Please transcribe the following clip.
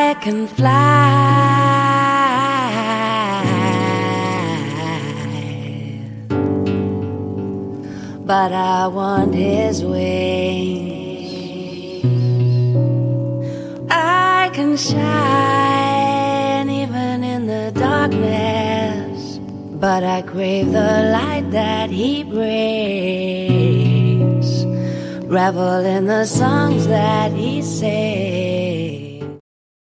I can fly, but I want his wings. I can shine even in the darkness, but I crave the light that he brings. Revel in the songs that he sings.